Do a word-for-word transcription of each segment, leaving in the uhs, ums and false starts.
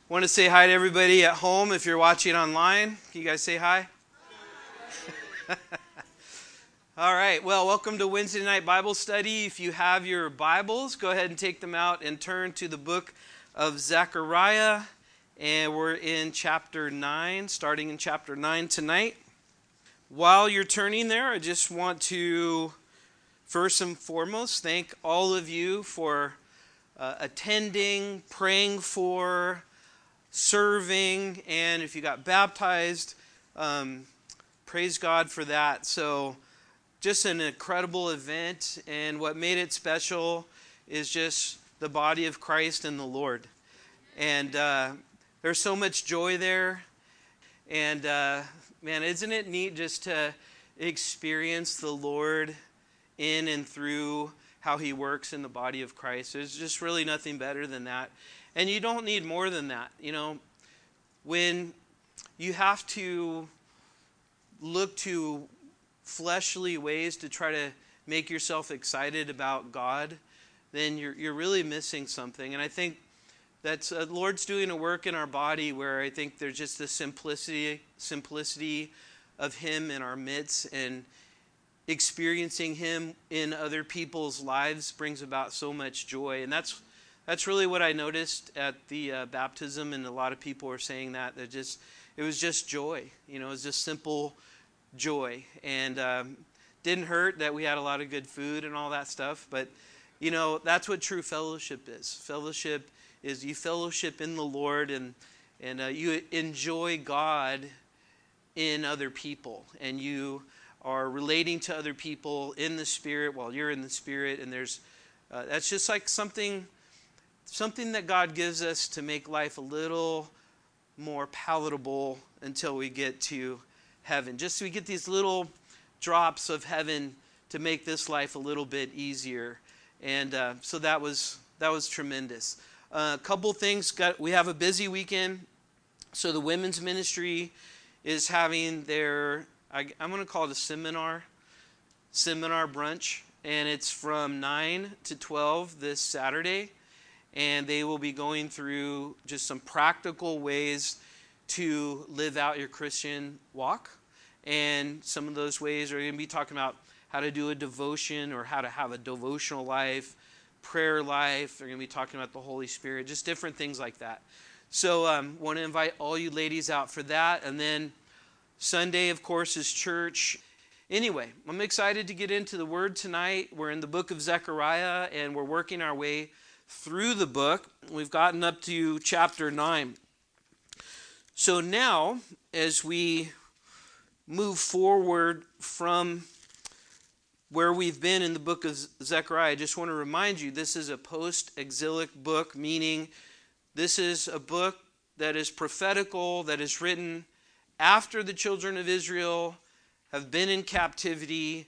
Want to say hi to everybody at home if you're watching online. Can you guys say hi? All right. Well, welcome to Wednesday night Bible study. If you have your Bibles, go ahead and take them out and turn to the book of Zechariah. And we're in chapter nine, starting in chapter nine tonight. While you're turning there, I just want to, first and foremost, thank all of you for uh, attending, praying for, serving, and if you got baptized, um, praise God for that. So just an incredible event, and what made it special is just the body of Christ and the Lord. And uh, there's so much joy there, and uh, man, isn't it neat just to experience the Lord in and through how He works in the body of Christ? There's just really nothing better than that. And you don't need more than that. You know, when you have to look to fleshly ways to try to make yourself excited about God, then you're you're really missing something. And I think that's uh, Lord's doing a work in our body where I think there's just the simplicity simplicity of Him in our midst, and experiencing Him in other people's lives brings about so much joy. And that's That's really what I noticed at the uh, baptism, and a lot of people were saying that. That just it was just joy, you know, it was just simple joy, and um, didn't hurt that we had a lot of good food and all that stuff. But you know, that's what true fellowship is. Fellowship is you fellowship in the Lord, and and uh, you enjoy God in other people, and you are relating to other people in the Spirit while you're in the Spirit, and there's uh, that's just like something. Something that God gives us to make life a little more palatable until we get to heaven. Just so we get these little drops of heaven to make this life a little bit easier. And uh, so that was that was tremendous. Uh, a couple things. Got, we have a busy weekend. So the women's ministry is having their, I, I'm going to call it a seminar, seminar brunch. And it's from nine to twelve this Saturday. And they will be going through just some practical ways to live out your Christian walk. And some of those ways are going to be talking about how to do a devotion or how to have a devotional life, prayer life. They're going to be talking about the Holy Spirit, just different things like that. So I um, want to invite all you ladies out for that. And then Sunday, of course, is church. Anyway, I'm excited to get into the Word tonight. We're in the book of Zechariah, and we're working our way through the book. We've gotten up to chapter nine. So now, as we move forward from where we've been in the book of Zechariah, I just want to remind you, this is a post-exilic book, meaning this is a book that is prophetical, that is written after the children of Israel have been in captivity,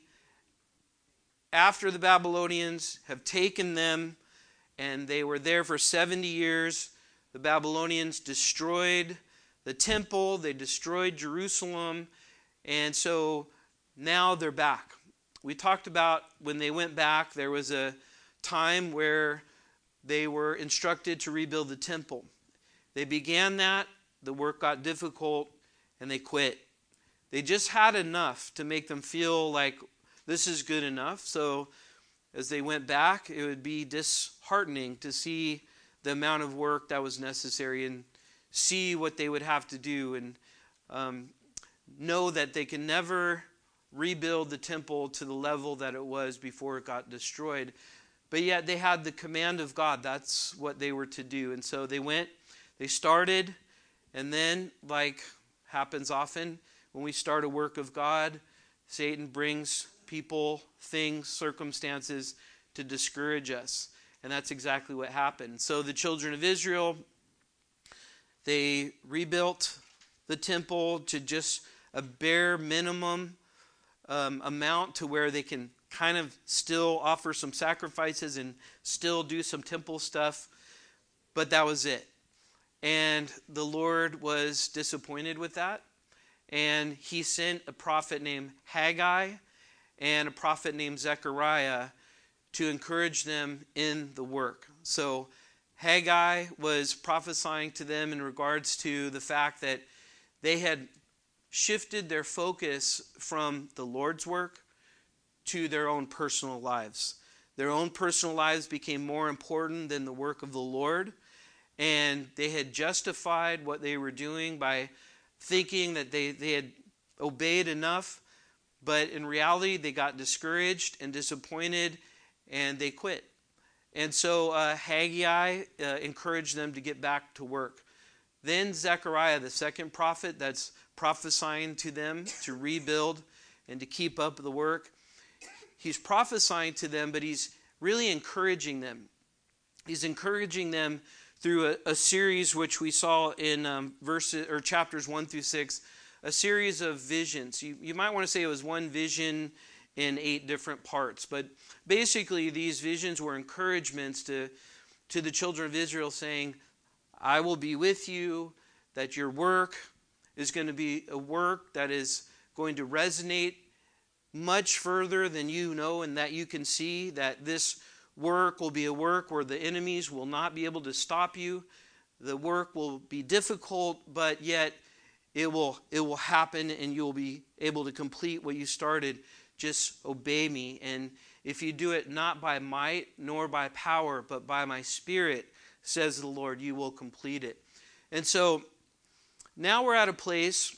after the Babylonians have taken them. And they were there for seventy years. The Babylonians destroyed the temple. They destroyed Jerusalem. And so now they're back. We talked about when they went back, there was a time where they were instructed to rebuild the temple. They began that. The work got difficult, and they quit. They just had enough to make them feel like this is good enough. So as they went back, it would be disheartening to see the amount of work that was necessary and see what they would have to do, and um, know that they can never rebuild the temple to the level that it was before it got destroyed. But yet they had the command of God. That's what they were to do. And so they went, they started, and then, like happens often, when we start a work of God, Satan brings people, things, circumstances to discourage us. And that's exactly what happened. So the children of Israel, they rebuilt the temple to just a bare minimum um, amount to where they can kind of still offer some sacrifices and still do some temple stuff. But that was it. And the Lord was disappointed with that. And He sent a prophet named Haggai and a prophet named Zechariah to encourage them in the work. So Haggai was prophesying to them in regards to the fact that they had shifted their focus from the Lord's work to their own personal lives. Their own personal lives became more important than the work of the Lord, and they had justified what they were doing by thinking that they, they had obeyed enough, but in reality they got discouraged and disappointed, and they quit. And so uh, Haggai uh, encouraged them to get back to work. Then Zechariah, the second prophet that's prophesying to them to rebuild and to keep up the work, he's prophesying to them, but he's really encouraging them. He's encouraging them through a, a series which we saw in um, verses or chapters one through six, a series of visions. You, you might want to say it was one vision in eight different parts, but basically these visions were encouragements to, to the children of Israel, saying, I will be with you, that your work is going to be a work that is going to resonate much further than you know, and that you can see that this work will be a work where the enemies will not be able to stop you. The work will be difficult, but yet it will, it will happen, and you'll be able to complete what you started. Just obey me. And if you do it not by might nor by power, but by my Spirit, says the Lord, you will complete it. And so now we're at a place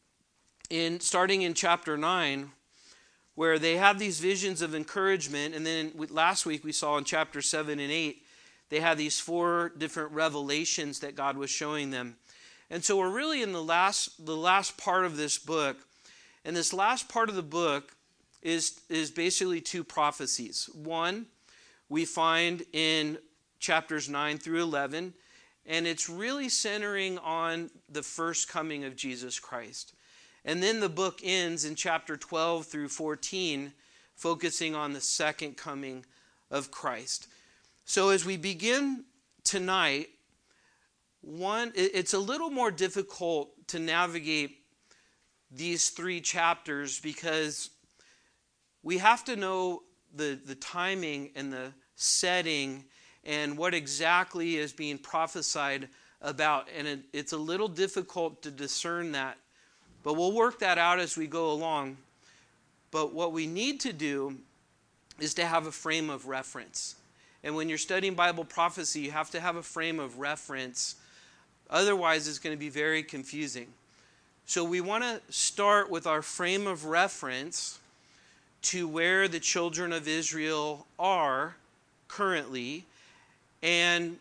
in starting in chapter nine where they have these visions of encouragement, and then last week we saw in chapter seven and eight they had these four different revelations that God was showing them. And so we're really in the last the last part of this book, and this last part of the book is is basically two prophecies. One we find in chapters nine through eleven, and it's really centering on the first coming of Jesus Christ. And then the book ends in chapter twelve through fourteen, focusing on the second coming of Christ. So as we begin tonight, one, it's a little more difficult to navigate these three chapters because we have to know the, the timing and the setting and what exactly is being prophesied about. And it, it's a little difficult to discern that. But we'll work that out as we go along. But what we need to do is to have a frame of reference. And when you're studying Bible prophecy, you have to have a frame of reference. Otherwise, it's going to be very confusing. So we want to start with our frame of reference to where the children of Israel are currently and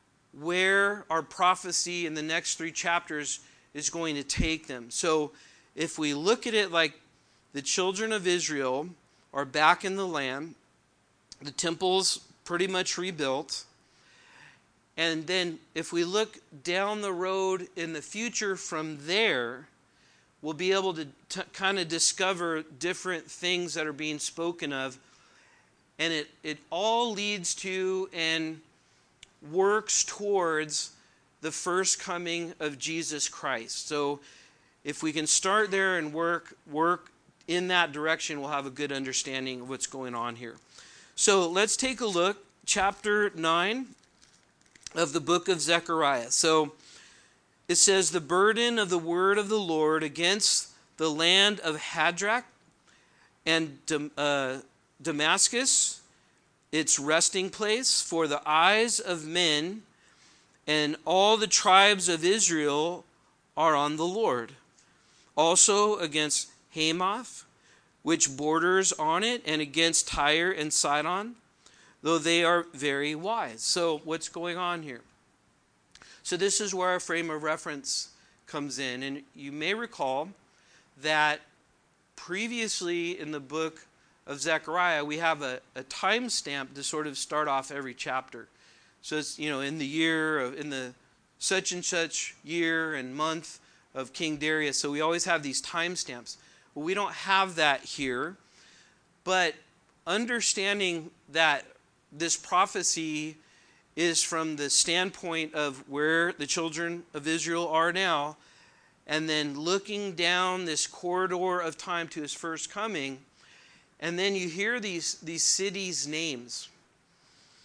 where our prophecy in the next three chapters is going to take them. So if we look at it like the children of Israel are back in the land, the temple's pretty much rebuilt, and then if we look down the road in the future from there, we'll be able to t- kind of discover different things that are being spoken of, and it, it all leads to and works towards the first coming of Jesus Christ. So if we can start there and work work in that direction, we'll have a good understanding of what's going on here. So let's take a look, chapter nine of the book of Zechariah. So it says, the burden of the word of the Lord against the land of Hadrach and uh, Damascus, its resting place for the eyes of men, and all the tribes of Israel are on the Lord. Also against Hamath, which borders on it, and against Tyre and Sidon, though they are very wise. So what's going on here? So this is where our frame of reference comes in. And you may recall that previously in the book of Zechariah, we have a, a time stamp to sort of start off every chapter. So it's, you know, in the year of, in the such and such year and month of King Darius. So we always have these time stamps. Well, we don't have that here. But understanding that this prophecy is from the standpoint of where the children of Israel are now, and then looking down this corridor of time to his first coming, and then you hear these, these cities' names.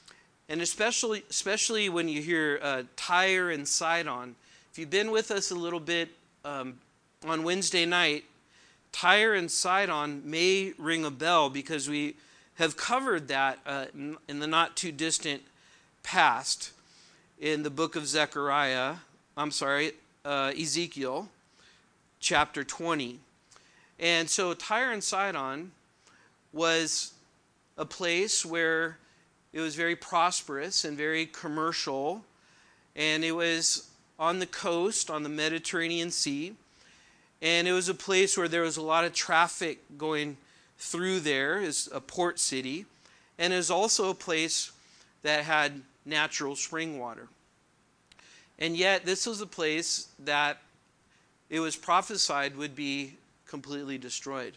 And especially, especially when you hear uh, Tyre and Sidon. If you've been with us a little bit um, on Wednesday night, Tyre and Sidon may ring a bell because we have covered that uh, in the not too distant past in the book of Zechariah, I'm sorry, uh, Ezekiel, chapter twenty. And so Tyre and Sidon was a place where it was very prosperous and very commercial, and it was on the coast, on the Mediterranean Sea, and it was a place where there was a lot of traffic going through there. It's a port city, and it was also a place that had natural spring water. And yet this was a place that it was prophesied would be completely destroyed.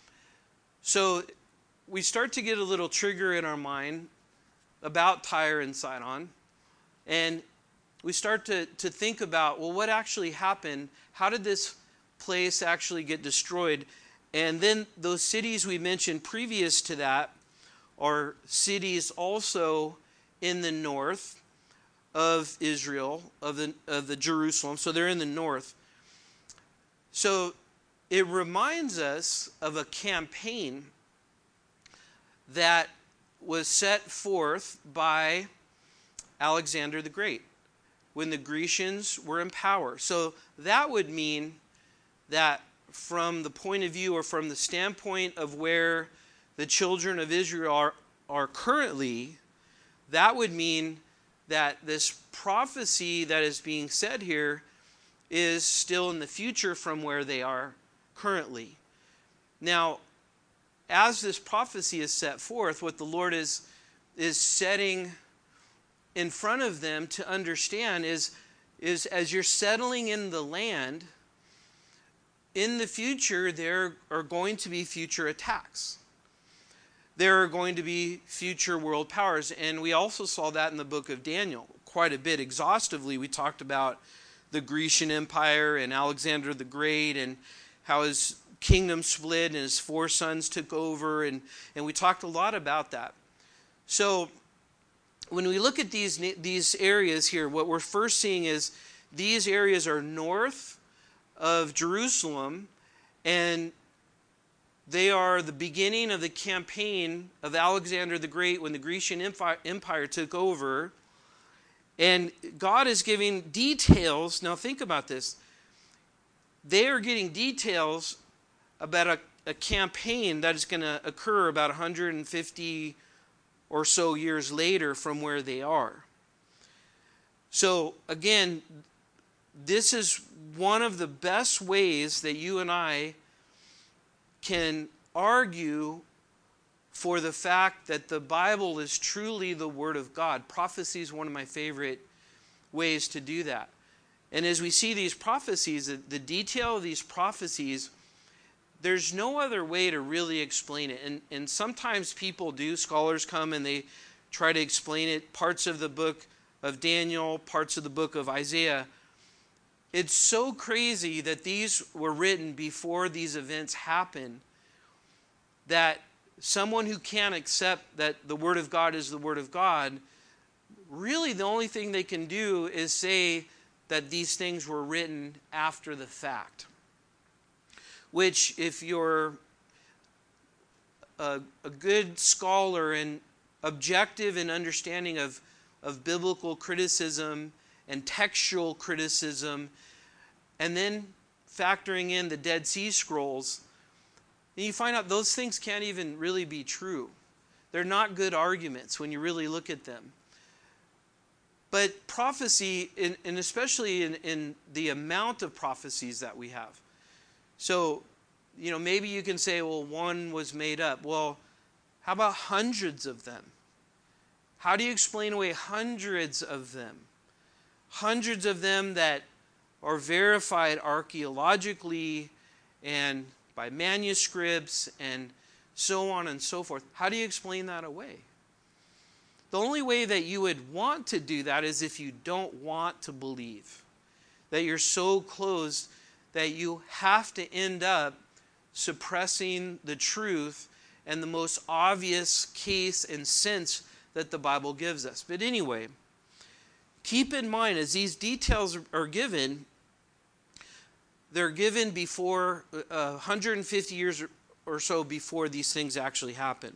So we start to get a little trigger in our mind about Tyre and Sidon, and we start to, to think about, well, what actually happened? How did this place actually get destroyed? And then those cities we mentioned previous to that are cities also in the north of Israel, of the, of the Jerusalem. So they're in the north. So it reminds us of a campaign that was set forth by Alexander the Great when the Grecians were in power. So that would mean that from the point of view or from the standpoint of where the children of Israel are, are currently, that would mean that this prophecy that is being said here is still in the future from where they are currently. Now, as this prophecy is set forth, what the Lord is, is setting in front of them to understand is, is as you're settling in the land, in the future there are going to be future attacks. There are going to be future world powers. And we also saw that in the book of Daniel quite a bit. Exhaustively, we talked about the Grecian Empire and Alexander the Great and how his kingdom split and his four sons took over. And, and we talked a lot about that. So when we look at these, these areas here, what we're first seeing is these areas are north of Jerusalem, and they are the beginning of the campaign of Alexander the Great when the Grecian Empire, Empire took over. And God is giving details. Now think about this. They are getting details about a, a campaign that is going to occur about one hundred fifty or so years later from where they are. So again, this is one of the best ways that you and I can argue for the fact that the Bible is truly the Word of God. Prophecy is one of my favorite ways to do that. And as we see these prophecies, the, the detail of these prophecies, there's no other way to really explain it. And, and sometimes people do, scholars come and they try to explain it, parts of the book of Daniel, parts of the book of Isaiah. It's so crazy that these were written before these events happened that someone who can't accept that the Word of God is the Word of God, really the only thing they can do is say that these things were written after the fact. Which, if you're a, a good scholar and objective in understanding of, of biblical criticism and textual criticism, and then factoring in the Dead Sea Scrolls, then you find out those things can't even really be true. They're not good arguments when you really look at them. But prophecy, in, and especially in, in the amount of prophecies that we have. So, you know, maybe you can say, well, one was made up. Well, how about hundreds of them? How do you explain away hundreds of them? Hundreds of them that are verified archaeologically and by manuscripts and so on and so forth. How do you explain that away? The only way that you would want to do that is if you don't want to believe. That you're so closed that you have to end up suppressing the truth and the most obvious case and sense that the Bible gives us. But anyway, keep in mind as these details are given, they're given before uh, one hundred fifty years or so before these things actually happen.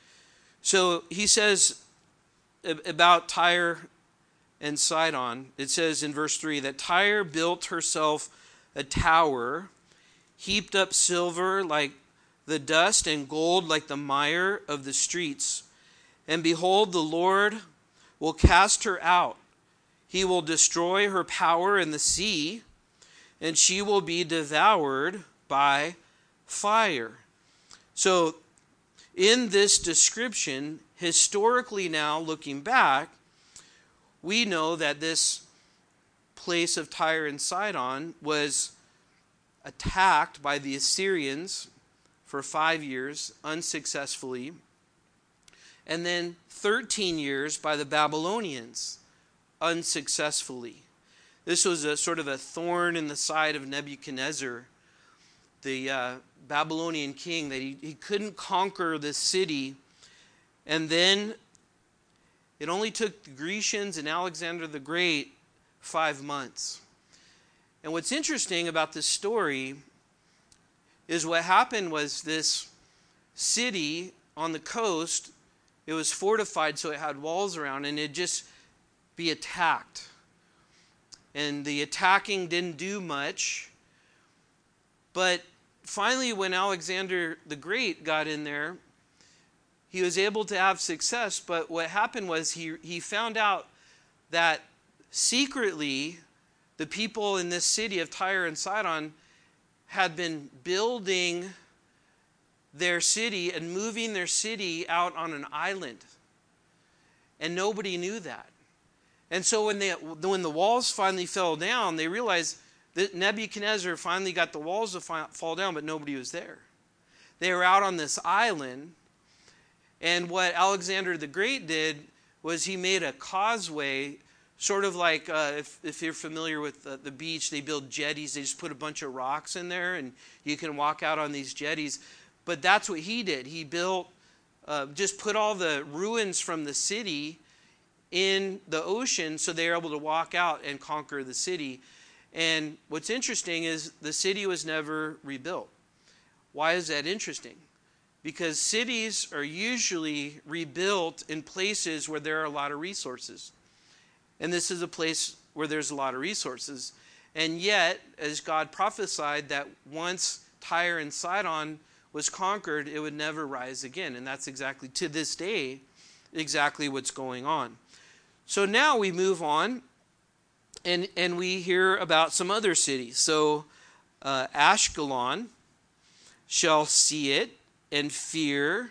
So he says about Tyre and Sidon, it says in verse three that Tyre built herself a tower, heaped up silver like the dust and gold like the mire of the streets. And behold, the Lord will cast her out. He will destroy her power in the sea, and she will be devoured by fire. So, in this description, historically now, looking back, we know that this place of Tyre and Sidon was attacked by the Assyrians for five years, unsuccessfully, and then thirteen years by the Babylonians, unsuccessfully. This was a sort of a thorn in the side of Nebuchadnezzar, the uh, Babylonian king, that he, he couldn't conquer this city. And then it only took the Grecians and Alexander the Great five months. And what's interesting about this story is what happened was this city on the coast, it was fortified so it had walls around, and it'd just be attacked. And the attacking didn't do much. But finally, when Alexander the Great got in there, he was able to have success. But what happened was he, he found out that secretly the people in this city of Tyre and Sidon had been building their city and moving their city out on an island. And nobody knew that. And so when they when the walls finally fell down, they realized that Nebuchadnezzar finally got the walls to fall down, but nobody was there. They were out on this island. And what Alexander the Great did was he made a causeway, sort of like uh, if, if you're familiar with the, the beach, they build jetties. They just put a bunch of rocks in there, and you can walk out on these jetties. But that's what he did. He built, uh, just put all the ruins from the city in the ocean so they were able to walk out and conquer the city. And what's interesting is the city was never rebuilt. Why is that interesting? Because cities are usually rebuilt in places where there are a lot of resources. And this is a place where there's a lot of resources. And yet, as God prophesied, that once Tyre and Sidon was conquered, it would never rise again. And that's exactly, to this day, exactly what's going on. So now we move on, and, and we hear about some other cities. So uh, Ashkelon shall see it and fear.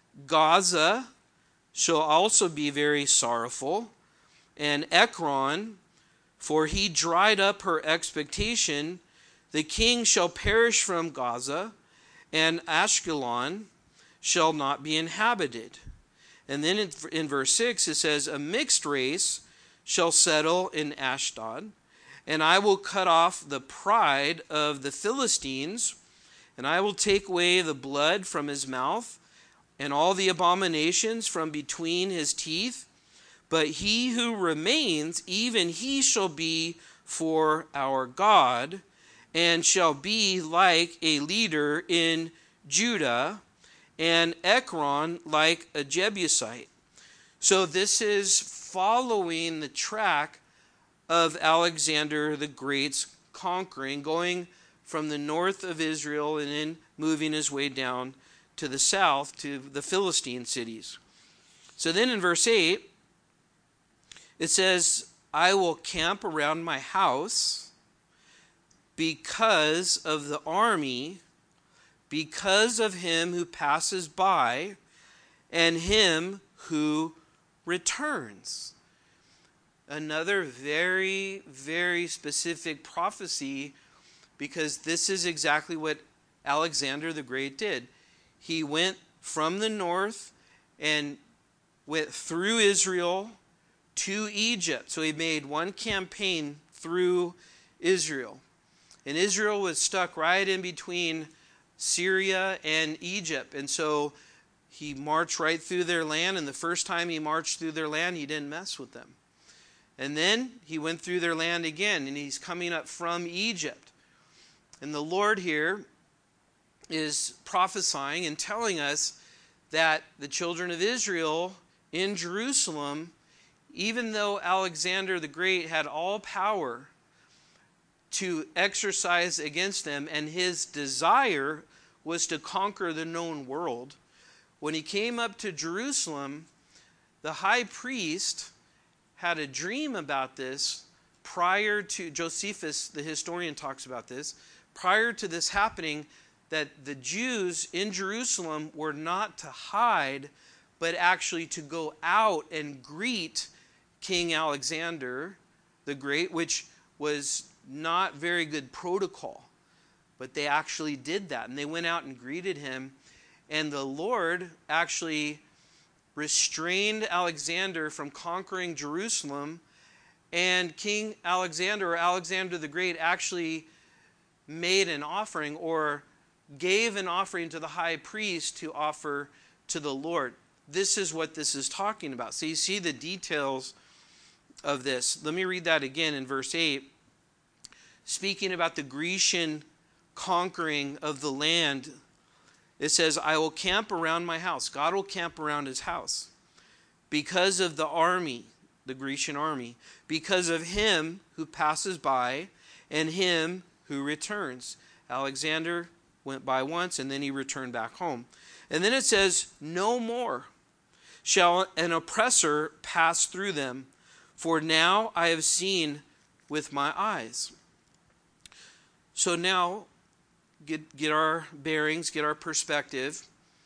Gaza shall also be very sorrowful. And Ekron, for he dried up her expectation. The king shall perish from Gaza, and Ashkelon shall not be inhabited. And then in, in verse six it says, a mixed race shall settle in Ashdod, and I will cut off the pride of the Philistines, and I will take away the blood from his mouth, and all the abominations from between his teeth. But he who remains, even he shall be for our God, and shall be like a leader in Judah, and Ekron like a Jebusite. So this is following the track of Alexander the Great's conquering, going from the north of Israel and then moving his way down to the south to the Philistine cities. So then in verse eight, it says, I will camp around my house because of the army, because of him who passes by, and him who returns. Another very, very specific prophecy, because this is exactly what Alexander the Great did. He went from the north and went through Israel to Egypt. So he made one campaign through Israel. And Israel was stuck right in between Syria and Egypt. And so he marched right through their land, and the first time he marched through their land, he didn't mess with them. And then he went through their land again, and he's coming up from Egypt. And the Lord here is prophesying and telling us that the children of Israel in Jerusalem, even though Alexander the Great had all power to exercise against them, and his desire was to conquer the known world, when he came up to Jerusalem, the high priest had a dream about this prior to, Josephus, the historian, talks about this, prior to this happening, that the Jews in Jerusalem were not to hide, but actually to go out and greet King Alexander the Great, which was not very good protocol. But they actually did that, and they went out and greeted him. And the Lord actually restrained Alexander from conquering Jerusalem, and King Alexander, or Alexander the Great, actually made an offering or gave an offering to the high priest to offer to the Lord. This is what this is talking about. So you see the details of this. Let me read that again in verse eight. Speaking about the Grecian conquering of the land, it says, I will camp around my house. God will camp around his house because of the army, the Grecian army, because of him who passes by and him who returns. Alexander went by once, and then he returned back home. And then it says, no more shall an oppressor pass through them, for now I have seen with my eyes. So now, get, get our bearings, get our perspective.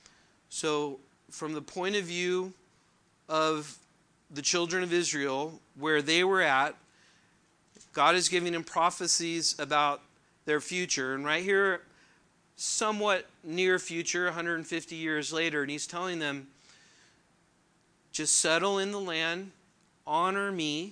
So from the point of view of the children of Israel, where they were at, God is giving them prophecies about their future. And right here, somewhat near future, one hundred fifty years later, and he's telling them, just settle in the land, honor me,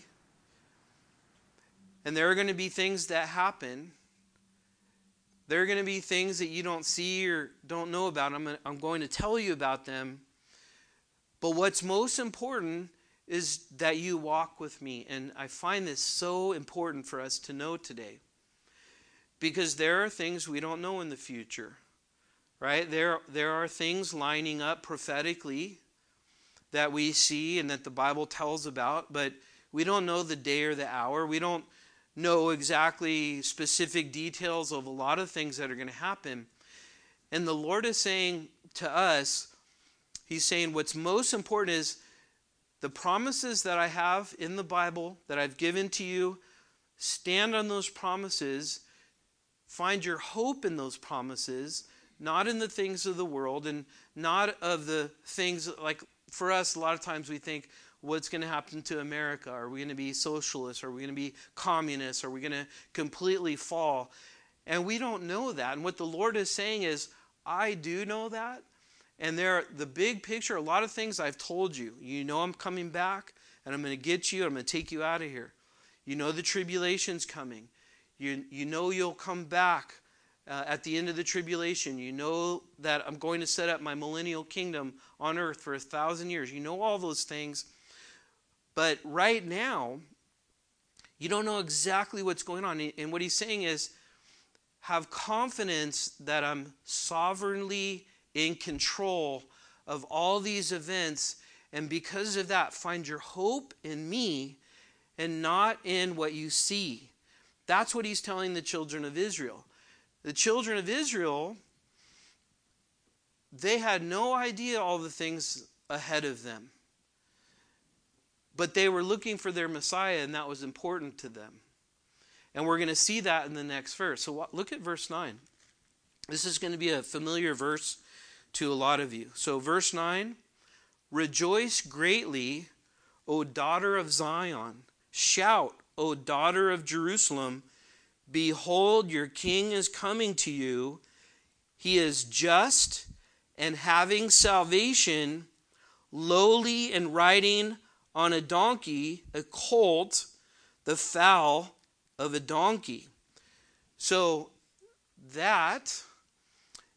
and there are going to be things that happen. There are going to be things that you don't see or don't know about. I'm going to, I'm going to tell you about them. But what's most important is that you walk with me. And I find this so important for us to know today. Because there are things we don't know in the future. Right? There, there are things lining up prophetically that we see and that the Bible tells about. But we don't know the day or the hour. We don't know exactly specific details of a lot of things that are going to happen. And the Lord is saying to us, he's saying what's most important is the promises that I have in the Bible that I've given to you, stand on those promises, find your hope in those promises, not in the things of the world and not of the things like for us, a lot of times we think, what's going to happen to America? Are we going to be socialists? Are we going to be communists? Are we going to completely fall? And we don't know that. And what the Lord is saying is, I do know that. And there, the big picture, a lot of things I've told you. You know I'm coming back, and I'm going to get you. I'm going to take you out of here. You know the tribulation's coming. You, you know you'll come back uh, at the end of the tribulation. You know that I'm going to set up my millennial kingdom on earth for a thousand years. You know all those things. But right now, you don't know exactly what's going on. And what he's saying is, have confidence that I'm sovereignly in control of all these events. And because of that, find your hope in me and not in what you see. That's what he's telling the children of Israel. The children of Israel, they had no idea all the things ahead of them. But they were looking for their Messiah, and that was important to them. And we're going to see that in the next verse. So look at verse nine. This is going to be a familiar verse to a lot of you. So verse nine, rejoice greatly, O daughter of Zion. Shout, O daughter of Jerusalem. Behold, your king is coming to you. He is just and having salvation, lowly and riding on a donkey, a colt, the foal of a donkey. So that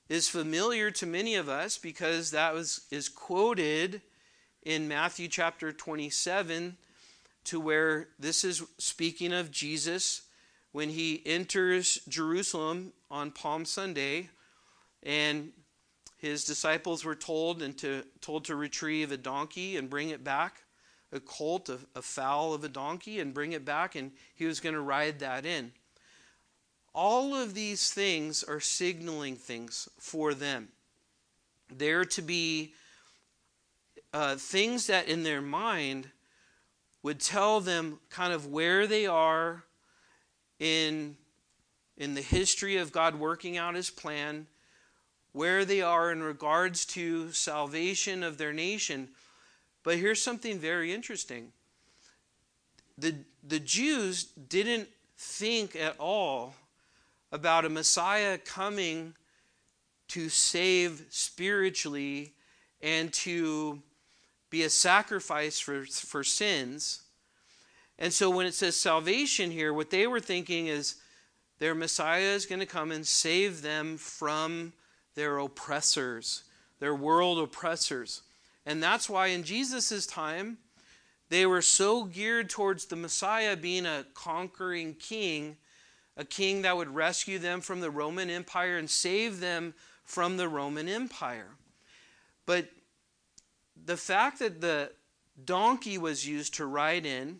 is familiar to many of us because that was is quoted in Matthew chapter twenty-seven, to where this is speaking of Jesus when he enters Jerusalem on Palm Sunday, and his disciples were told and to told to retrieve a donkey and bring it back, a colt, a, a foal of a donkey, and bring it back, and he was going to ride that in. All of these things are signaling things for them. They're to be uh, things that in their mind would tell them kind of where they are in, in the history of God working out his plan, where they are in regards to salvation of their nation. But here's something very interesting. The, the Jews didn't think at all about a Messiah coming to save spiritually and to be a sacrifice for, for sins. And so when it says salvation here, what they were thinking is their Messiah is going to come and save them from their oppressors, their world oppressors. And that's why in Jesus' time, they were so geared towards the Messiah being a conquering king, a king that would rescue them from the Roman Empire and save them from the Roman Empire. But the fact that the donkey was used to ride in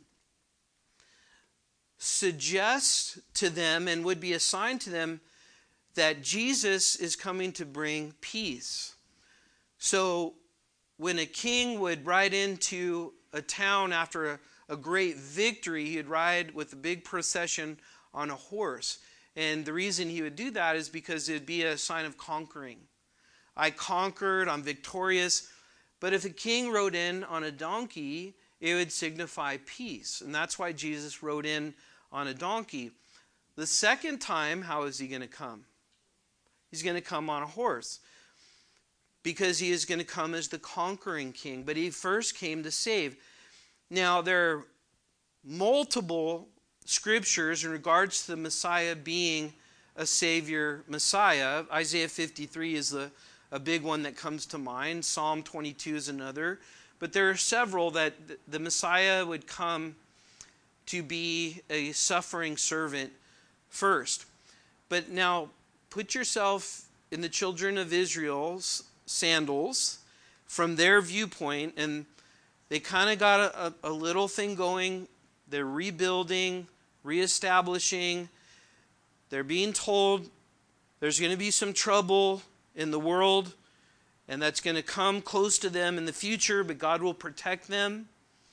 suggests to them and would be assigned to them that Jesus is coming to bring peace. So when a king would ride into a town after a, a great victory, he'd ride with a big procession on a horse. And the reason he would do that is because it'd be a sign of conquering. I conquered, I'm victorious. But if a king rode in on a donkey, it would signify peace. And that's why Jesus rode in on a donkey. The second time, how is he going to come? He's going to come on a horse, because he is going to come as the conquering king. But he first came to save. Now, there are multiple scriptures in regards to the Messiah being a Savior Messiah. Isaiah fifty-three is the, a big one that comes to mind. Psalm twenty-two is another. But there are several that the Messiah would come to be a suffering servant first. But now, put yourself in the children of Israel's sandals from their viewpoint, and they kind of got a, a little thing going. They're rebuilding, reestablishing. They're being told there's going to be some trouble in the world, and that's going to come close to them in the future, but God will protect them.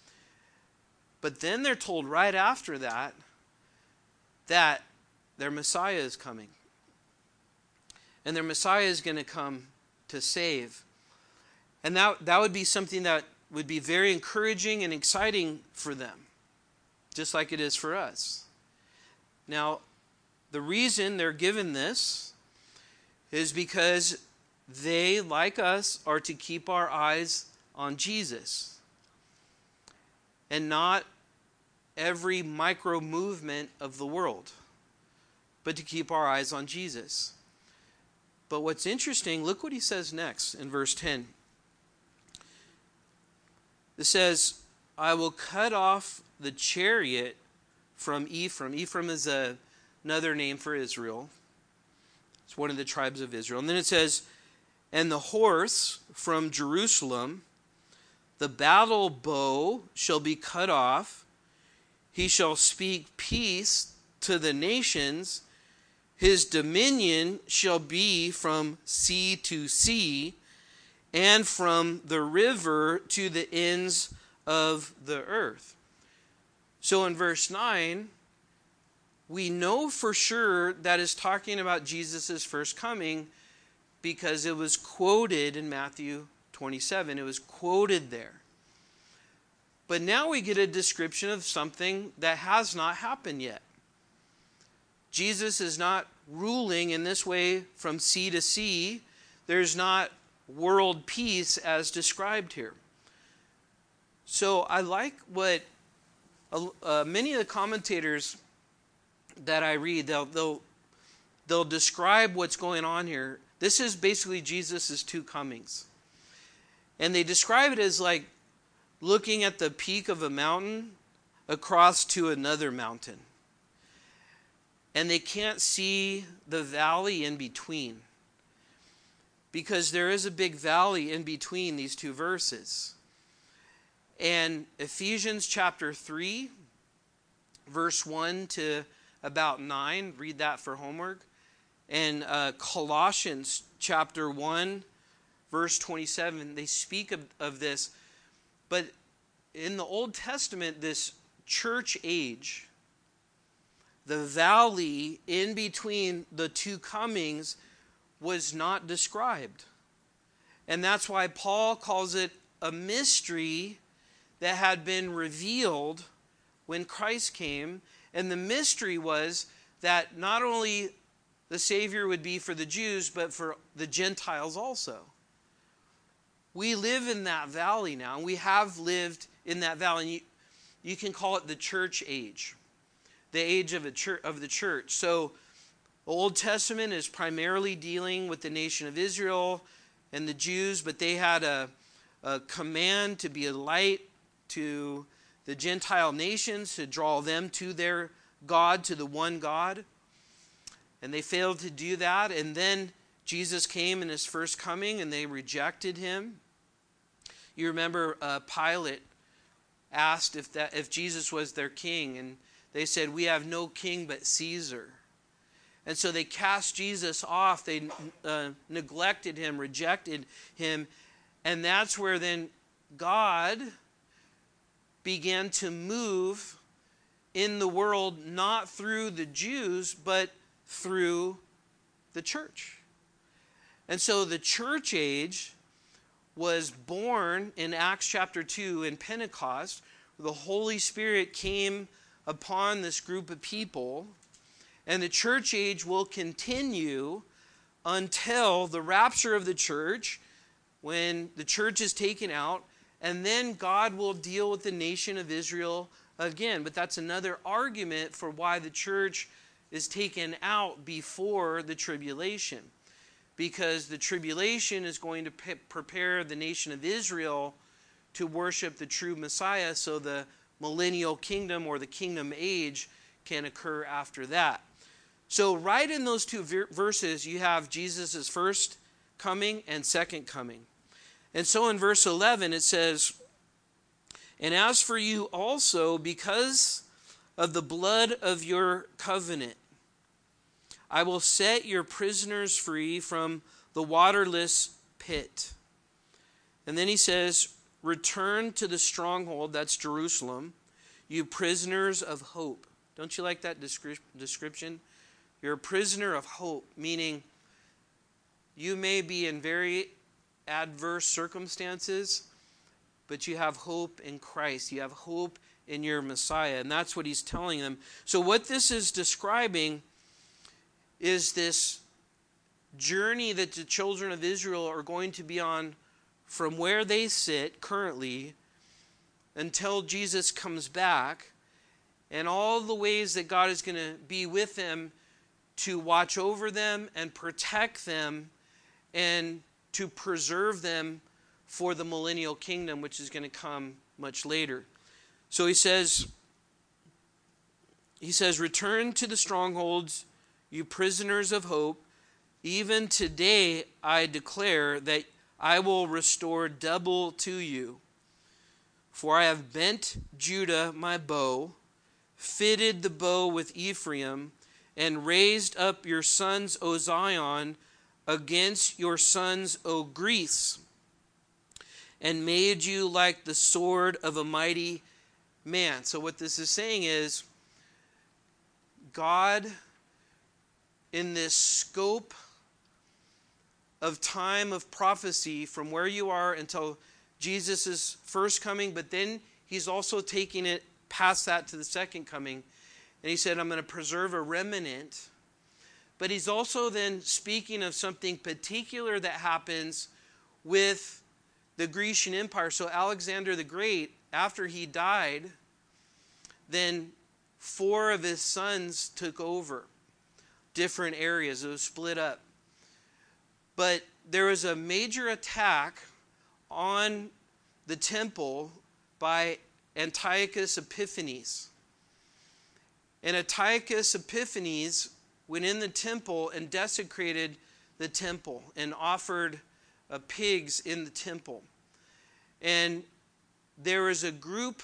But then they're told right after that that their Messiah is coming. And their Messiah is going to come to save. And that, that would be something that would be very encouraging and exciting for them, just like it is for us. Now, the reason they're given this is because they, like us, are to keep our eyes on Jesus and not every micro movement of the world, but to keep our eyes on Jesus. But what's interesting, look what he says next in verse ten. It says, I will cut off the chariot from Ephraim. Ephraim is a, another name for Israel. It's one of the tribes of Israel. And then it says, and the horse from Jerusalem, the battle bow shall be cut off. He shall speak peace to the nations. His dominion shall be from sea to sea, and from the river to the ends of the earth. So in verse nine, we know for sure that is talking about Jesus' first coming, because it was quoted in Matthew twenty-seven. It was quoted there. But now we get a description of something that has not happened yet. Jesus is not ruling in this way from sea to sea. There's not world peace as described here. So I like what uh, many of the commentators that I read, they'll, they'll, they'll describe what's going on here This is basically Jesus' two comings. And they describe it as like looking at the peak of a mountain across to another mountain. And they can't see the valley in between, because there is a big valley in between these two verses. And Ephesians chapter three, verse one to about nine, read that for homework. And uh, Colossians chapter one, verse twenty-seven, they speak of, of this. But in the Old Testament, this church age, the valley in between the two comings, was not described. And that's why Paul calls it a mystery that had been revealed when Christ came. And the mystery was that not only the Savior would be for the Jews, but for the Gentiles also. We live in that valley now, and we have lived in that valley. And you, you can call it the church age, the age of, a church, of the church. So the Old Testament is primarily dealing with the nation of Israel and the Jews, but they had a, a command to be a light to the Gentile nations, to draw them to their God, to the one God. And they failed to do that. And then Jesus came in his first coming, and they rejected him. You remember uh, Pilate asked if that if Jesus was their king, and they said, "We have no king but Caesar." And so they cast Jesus off. They uh, neglected him, rejected him. And that's where then God began to move in the world, not through the Jews, but through the church. And so the church age was born in Acts chapter two in Pentecost. The Holy Spirit came upon this group of people, and the church age will continue until the rapture of the church, when the church is taken out, and then God will deal with the nation of Israel again. But that's another argument for why the church is taken out before the tribulation, because the tribulation is going to pe- prepare the nation of Israel to worship the true Messiah, so the millennial kingdom or the kingdom age can occur after that. So right in those two ver- verses, you have Jesus' first coming and second coming. And so in verse eleven it says, "And as for you also, because of the blood of your covenant, I will set your prisoners free from the waterless pit." And then he says, "Return to the stronghold," that's Jerusalem, "you prisoners of hope." Don't you like that descri- description? You're a prisoner of hope, meaning you may be in very adverse circumstances, but you have hope in Christ. You have hope in your Messiah. And that's what he's telling them. So what this is describing is this journey that the children of Israel are going to be on from where they sit currently until Jesus comes back, and all the ways that God is going to be with them to watch over them and protect them and to preserve them for the millennial kingdom, which is going to come much later. So he says, he says, "Return to the strongholds, you prisoners of hope. Even today I declare that I will restore double to you. For I have bent Judah my bow, fitted the bow with Ephraim, and raised up your sons, O Zion, against your sons, O Greece, and made you like the sword of a mighty man." So what this is saying is, God, in this scope of time of prophecy from where you are until Jesus' first coming, but then he's also taking it past that to the second coming. And he said, "I'm going to preserve a remnant." But he's also then speaking of something particular that happens with the Grecian Empire. So Alexander the Great, after he died, then four of his sons took over different areas. It was split up. But there was a major attack on the temple by Antiochus Epiphanes. And Antiochus Epiphanes went in the temple and desecrated the temple and offered uh, pigs in the temple. And there was a group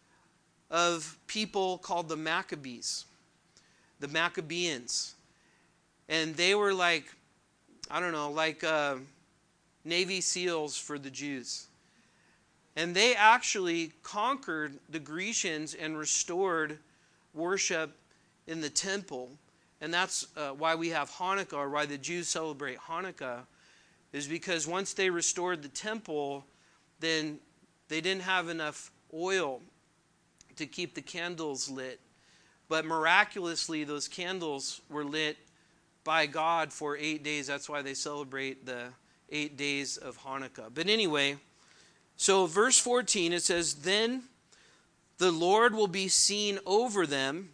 of people called the Maccabees, the Maccabeans. And they were like, I don't know, like uh, Navy SEALs for the Jews. And they actually conquered the Grecians and restored worship in the temple. And that's uh, why we have Hanukkah, or why the Jews celebrate Hanukkah, is because once they restored the temple, then they didn't have enough oil to keep the candles lit. But miraculously, those candles were lit by God for eight days. That's why they celebrate the eight days of Hanukkah. But anyway, so verse fourteen, it says, "Then the Lord will be seen over them,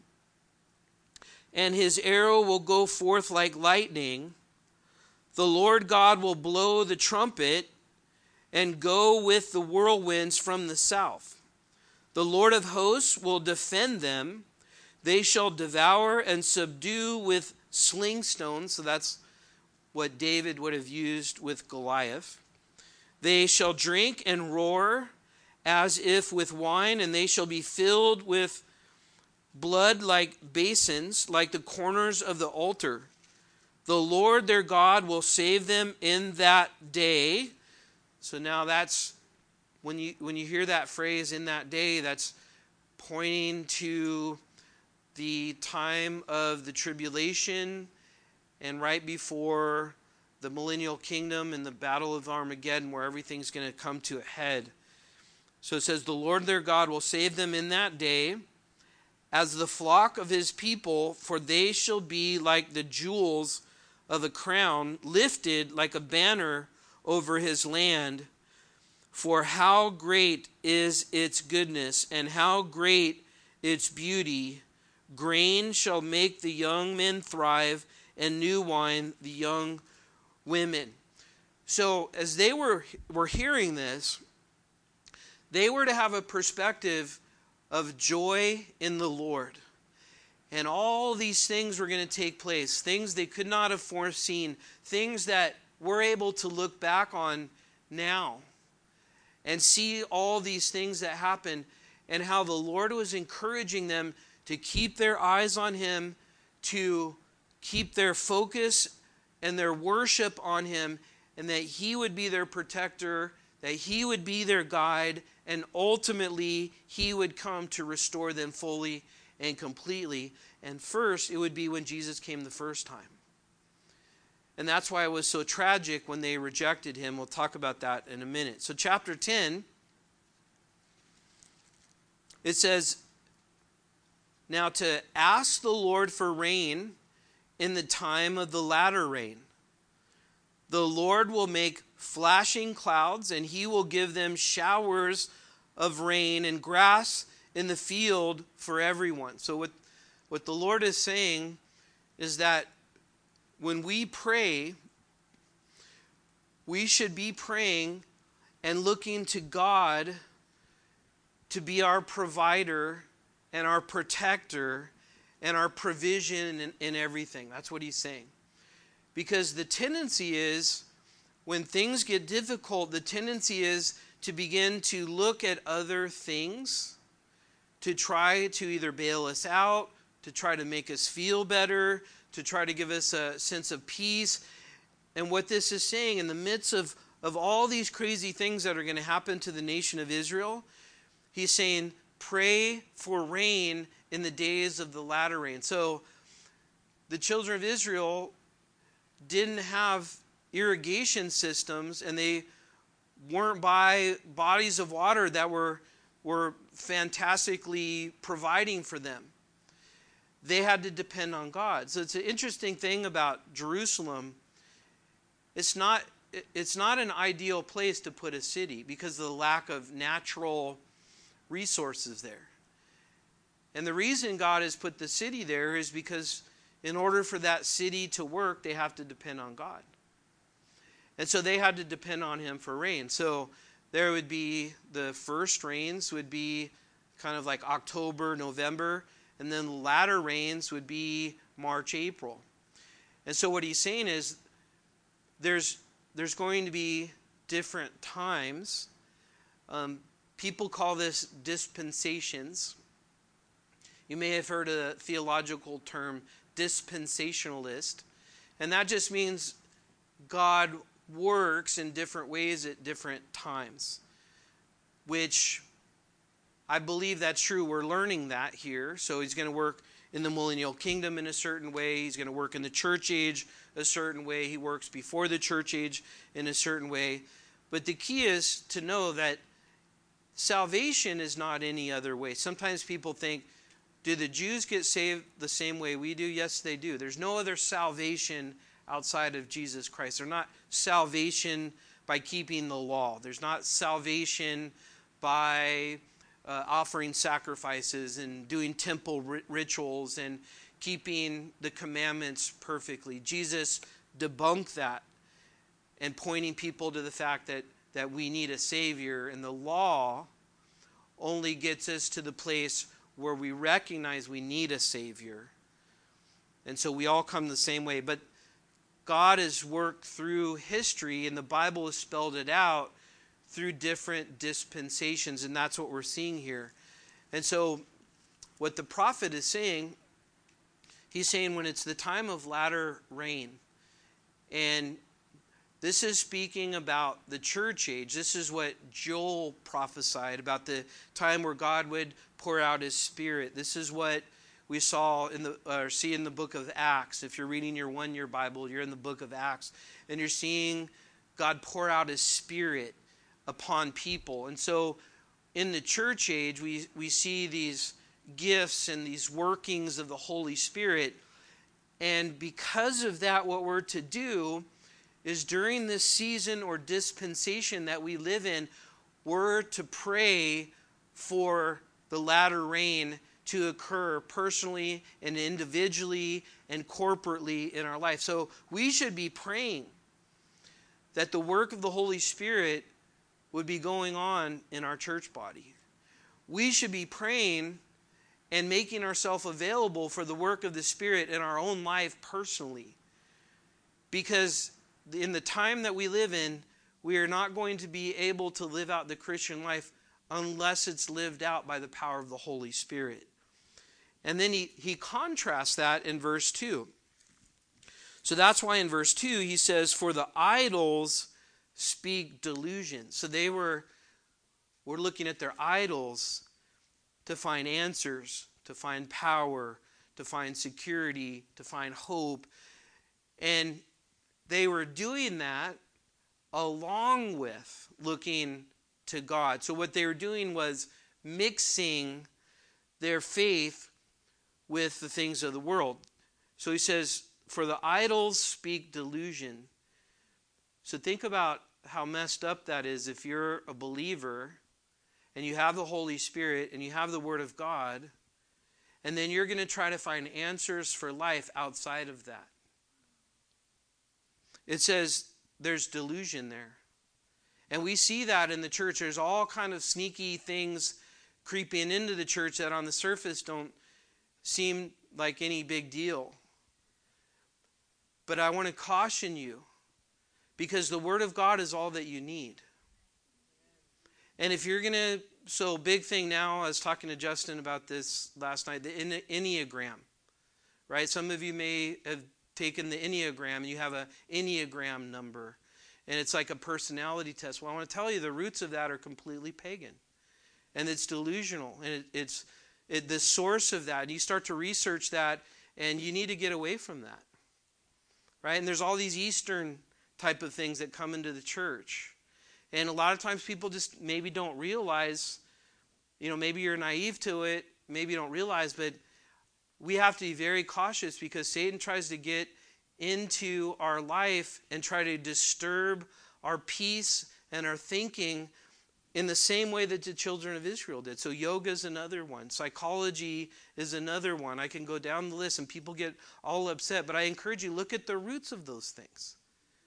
and his arrow will go forth like lightning. The Lord God will blow the trumpet and go with the whirlwinds from the south. The Lord of hosts will defend them. They shall devour and subdue with sling stones." So that's what David would have used with Goliath. "They shall drink and roar as if with wine, and they shall be filled with blood like basins, like the corners of the altar. The Lord their God will save them in that day." So now that's, when you when you hear that phrase, "in that day," that's pointing to the time of the tribulation and right before the millennial kingdom and the battle of Armageddon, where everything's going to come to a head. So it says, "The Lord their God will save them in that day as the flock of his people, for they shall be like the jewels of a crown, lifted like a banner over his land. For how great is its goodness, and how great its beauty. Grain shall make the young men thrive, and new wine the young women." So as they were, were hearing this, they were to have a perspective of joy in the Lord. And all these things were going to take place, things they could not have foreseen, things that we're able to look back on now and see all these things that happened, and how the Lord was encouraging them to keep their eyes on him, to keep their focus and their worship on him, and that he would be their protector, that he would be their guide, and ultimately he would come to restore them fully and completely. And first, it would be when Jesus came the first time. And that's why it was so tragic when they rejected him. We'll talk about that in a minute. So chapter ten, it says, "Now to ask the Lord for rain in the time of the latter rain. The Lord will make flashing clouds, and he will give them showers of rain and grass in the field for everyone." So what, what the Lord is saying is that when we pray, we should be praying and looking to God to be our provider and our protector and our provision in, in everything. That's what he's saying. Because the tendency is, when things get difficult, the tendency is to begin to look at other things, to try to either bail us out, to try to make us feel better, to try to give us a sense of peace. And what this is saying, in the midst of, of all these crazy things that are going to happen to the nation of Israel, he's saying, pray for rain in the days of the latter rain. So the children of Israel didn't have irrigation systems, and they weren't by bodies of water that were, were fantastically providing for them. They had to depend on God. So it's an interesting thing about Jerusalem. It's not, it's not an ideal place to put a city because of the lack of natural resources there. And the reason God has put the city there is because in order for that city to work, they have to depend on God. And so they had to depend on him for rain. So there would be the first rains would be kind of like October, November, and then the latter rains would be March, April. And so what he's saying is there's there's going to be different times. Um, people call this dispensations. You may have heard a theological term, dispensationalist. And that just means God works in different ways at different times, which I believe that's true. We're learning that here. So he's going to work in the millennial kingdom in a certain way. He's going to work in the church age a certain way. He works before the church age in a certain way. But the key is to know that salvation is not any other way. Sometimes people think, do the Jews get saved the same way we do? Yes, they do. There's no other salvation outside of Jesus Christ. There's not salvation by keeping the law. There's not salvation by uh, offering sacrifices and doing temple ri- rituals and keeping the commandments perfectly. Jesus debunked that and pointing people to the fact that, that we need a Savior. And the law only gets us to the place where we recognize we need a Savior. And so we all come the same way. But God has worked through history, and the Bible has spelled it out through different dispensations, and that's what we're seeing here. And so what the prophet is saying, he's saying when it's the time of latter rain, and this is speaking about the church age. This is what Joel prophesied about, the time where God would pour out his Spirit. This is what we saw in the or see in the book of Acts. If you're reading your one-year Bible, you're in the book of Acts, and you're seeing God pour out his Spirit upon people. And so in the church age, we, we see these gifts and these workings of the Holy Spirit. And because of that, what we're to do is during this season or dispensation that we live in, we're to pray for the latter rain to occur personally and individually and corporately in our life. So we should be praying that the work of the Holy Spirit would be going on in our church body. We should be praying and making ourselves available for the work of the Spirit in our own life personally. Because in the time that we live in, we are not going to be able to live out the Christian life unless it's lived out by the power of the Holy Spirit. And then he, he contrasts that in verse two. So that's why in verse two he says, for the idols speak delusion. So they were, were looking at their idols to find answers, to find power, to find security, to find hope. And they were doing that along with looking to God. So what they were doing was mixing their faith with the things of the world. So he says, for the idols speak delusion. So think about how messed up that is if you're a believer and you have the Holy Spirit and you have the Word of God, and then you're going to try to find answers for life outside of that. It says there's delusion there. And we see that in the church. There's all kind of sneaky things creeping into the church that on the surface don't seem like any big deal. But I want to caution you, because the Word of God is all that you need. And if you're going to, so big thing now, I was talking to Justin about this last night, the Enneagram, right? Some of you may have taken the Enneagram and you have an Enneagram number. And it's like a personality test. Well, I want to tell you the roots of that are completely pagan. And it's delusional. And it, it's it, the source of that. And you start to research that, and you need to get away from that. Right? And there's all these Eastern type of things that come into the church. And a lot of times people just maybe don't realize, you know, maybe you're naive to it, maybe you don't realize, but we have to be very cautious because Satan tries to get into our life and try to disturb our peace and our thinking in the same way that the children of Israel did. So yoga is another one. Psychology is another one. I can go down the list and people get all upset, but I encourage you, look at the roots of those things.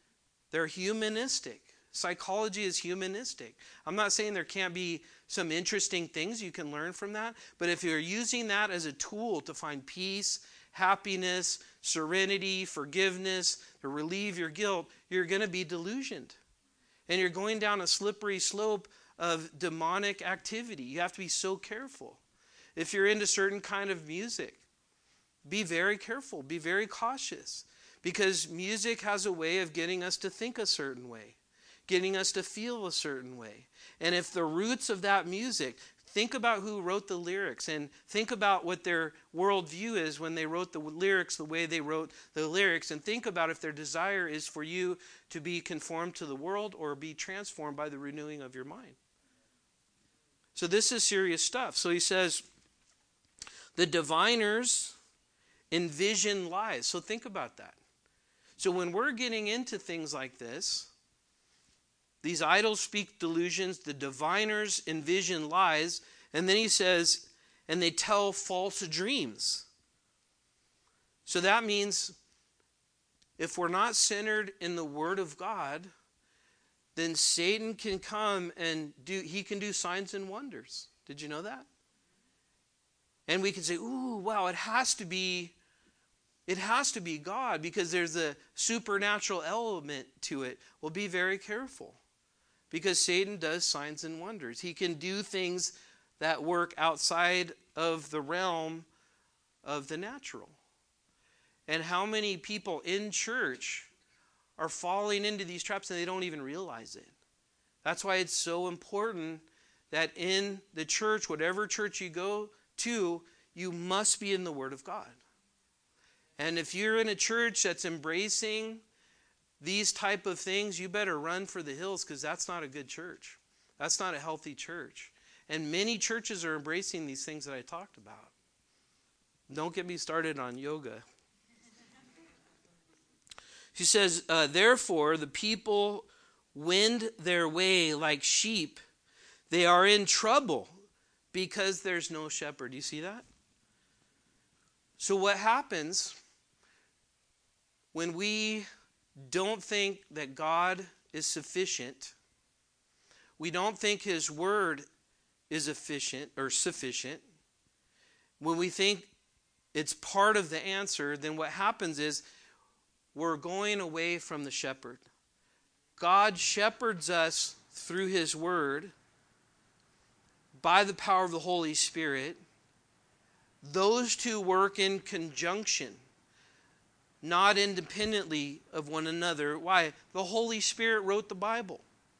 They're humanistic. Psychology is humanistic. I'm not saying there can't be some interesting things you can learn from that, but if you're using that as a tool to find peace, happiness, serenity, forgiveness, to relieve your guilt, you're going to be delusioned. And you're going down a slippery slope of demonic activity. You have to be so careful. If you're into certain kind of music, be very careful, be very cautious, because music has a way of getting us to think a certain way, getting us to feel a certain way. And if the roots of that music, think about who wrote the lyrics and think about what their worldview is when they wrote the lyrics the way they wrote the lyrics, and think about if their desire is for you to be conformed to the world or be transformed by the renewing of your mind. So this is serious stuff. So he says, the diviners envision lies. So think about that. So when we're getting into things like this, these idols speak delusions, the diviners envision lies, and then he says, and they tell false dreams. So that means if we're not centered in the Word of God, then Satan can come and do, he can do signs and wonders. Did you know that? And we can say, ooh, wow, it has to be, it has to be God because there's a supernatural element to it. Well, be very careful because Satan does signs and wonders. He can do things that work outside of the realm of the natural. And how many people in church are falling into these traps and they don't even realize it? That's why it's so important that in the church, whatever church you go to, you must be in the Word of God. And if you're in a church that's embracing these type of things, you better run for the hills because that's not a good church. That's not a healthy church. And many churches are embracing these things that I talked about. Don't get me started on yoga. She says, uh, therefore, the people wend their way like sheep. They are in trouble because there's no shepherd. Do you see that? So what happens when we don't think that God is sufficient, we don't think His Word is efficient or sufficient, when we think it's part of the answer, then what happens is we're going away from the shepherd. God shepherds us through His Word by the power of the Holy Spirit. Those two work in conjunction, not independently of one another. Why? The Holy Spirit wrote the Bible.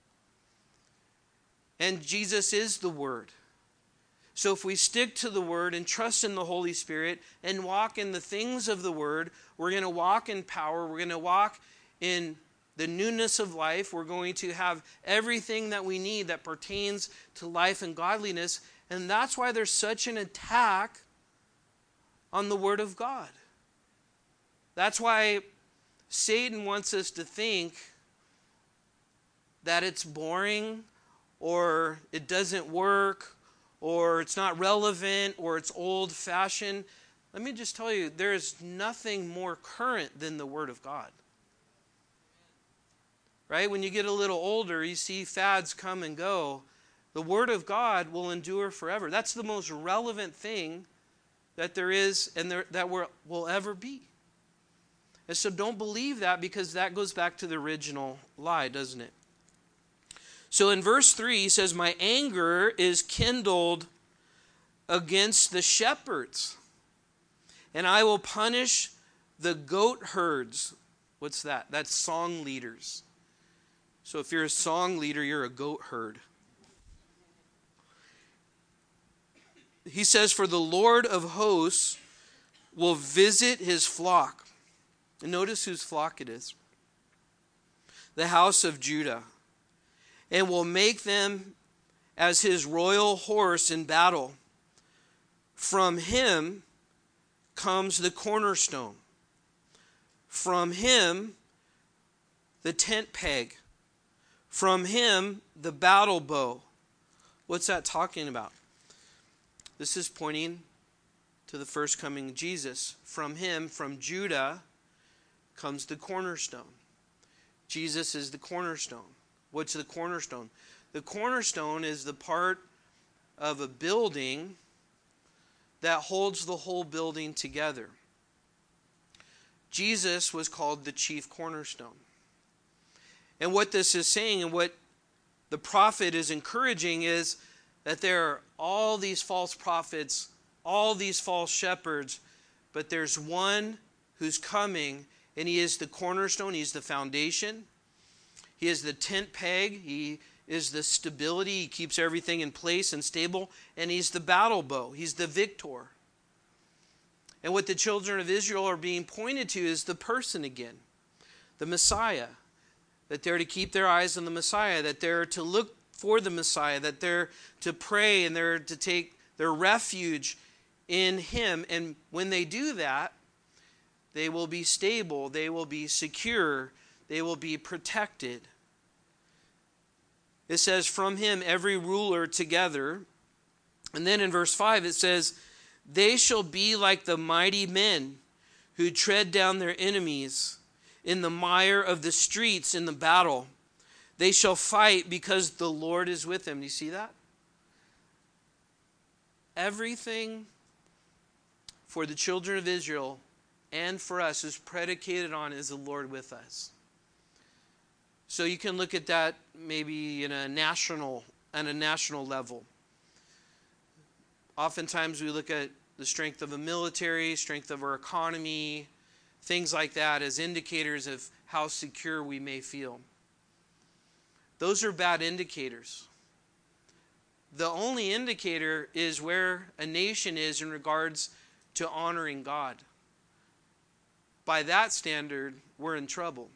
And Jesus is the Word. So if we stick to the Word and trust in the Holy Spirit and walk in the things of the Word, we're going to walk in power. We're going to walk in the newness of life. We're going to have everything that we need that pertains to life and godliness. And that's why there's such an attack on the Word of God. That's why Satan wants us to think that it's boring or it doesn't work or it's not relevant or it's old-fashioned. Let me just tell you, there is nothing more current than the Word of God. Right? When you get a little older, you see fads come and go. The Word of God will endure forever. That's the most relevant thing that there is and there, that will ever be. And so don't believe that because that goes back to the original lie, doesn't it? So in verse three, he says, my anger is kindled against the shepherds, and I will punish the goat herds. What's that? That's song leaders. So if you're a song leader, you're a goat herd. He says, for the Lord of hosts will visit his flock. And notice whose flock it is. The house of Judah. And will make them as his royal horse in battle. From him comes the cornerstone. From him, the tent peg. From him, the battle bow. What's that talking about? This is pointing to the first coming of Jesus. From him, from Judah, comes the cornerstone. Jesus is the cornerstone. What's the cornerstone? The cornerstone is the part of a building that holds the whole building together. Jesus was called the chief cornerstone. And what this is saying and what the prophet is encouraging is that there are all these false prophets, all these false shepherds, but there's one who's coming, and he is the cornerstone, he's the foundation, he is the tent peg, he is the stability, he keeps everything in place and stable, and he's the battle bow, he's the victor. And what the children of Israel are being pointed to is the person again, the Messiah. That they're to keep their eyes on the Messiah, that they're to look for the Messiah, that they're to pray and they're to take their refuge in him. And when they do that, they will be stable, they will be secure, they will be protected. It says, from him every ruler together. And then in verse five it says, they shall be like the mighty men who tread down their enemies in the mire of the streets in the battle. They shall fight because the Lord is with them. Do you see that? Everything for the children of Israel and for us is predicated on is the Lord with us. So you can look at that maybe in a national, on a national level. Oftentimes we look at the strength of a military, strength of our economy, things like that as indicators of how secure we may feel. Those are bad indicators. The only indicator is where a nation is in regards to honoring God. By that standard, we're in trouble.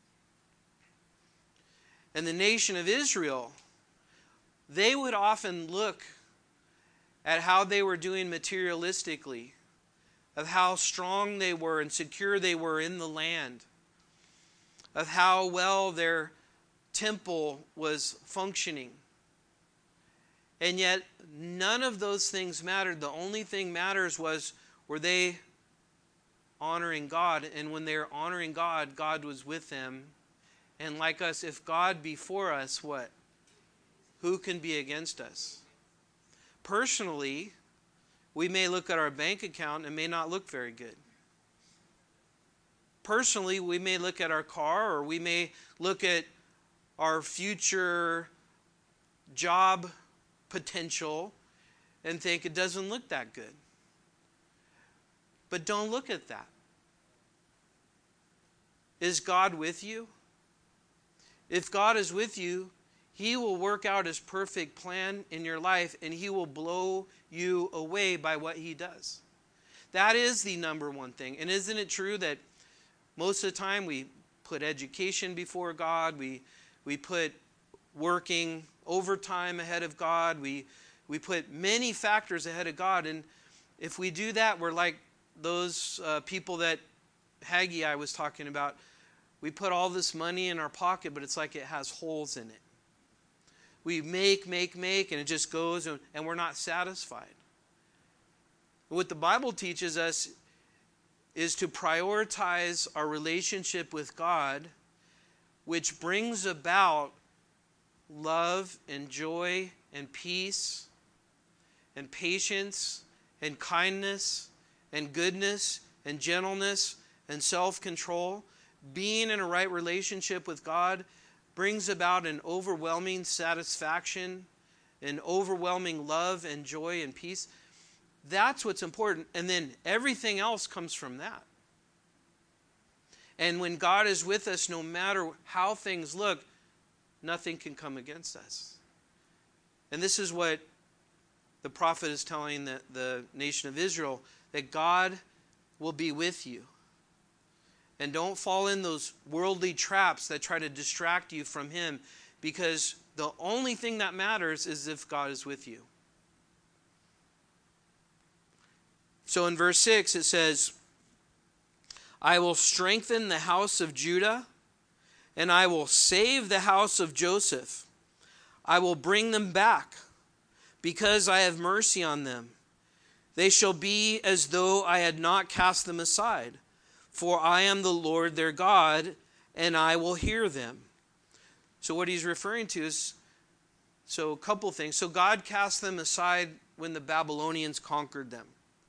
And the nation of Israel, they would often look at how they were doing materialistically, of how strong they were and secure they were in the land, of how well their temple was functioning. And yet, none of those things mattered. The only thing matters was, were they honoring God? And when they were honoring God, God was with them. And like us, if God be for us, what? Who can be against us? Personally, we may look at our bank account and may not look very good. Personally, we may look at our car, or we may look at our future job potential and think it doesn't look that good. But don't look at that. Is God with you? If God is with you, He will work out His perfect plan in your life, and He will blow you away by what He does. That is the number one thing. And isn't it true that most of the time we put education before God, we we put working overtime ahead of God, we we put many factors ahead of God, and if we do that, we're like those uh, people that Haggai was talking about. We put all this money in our pocket, but it's like it has holes in it. We make, make, make, and it just goes, and, and we're not satisfied. What the Bible teaches us is to prioritize our relationship with God, which brings about love and joy and peace and patience and kindness and goodness and gentleness and self-control. Being in a right relationship with God brings about an overwhelming satisfaction, an overwhelming love and joy and peace. That's what's important. And then everything else comes from that. And when God is with us, no matter how things look, nothing can come against us. And this is what the prophet is telling the, the nation of Israel, that God will be with you. And don't fall in those worldly traps that try to distract you from Him, because the only thing that matters is if God is with you. So in verse six it says, I will strengthen the house of Judah, and I will save the house of Joseph. I will bring them back, because I have mercy on them. They shall be as though I had not cast them aside. For I am the Lord their God, and I will hear them. So what he's referring to is, so a couple things. So God cast them aside when the Babylonians conquered them.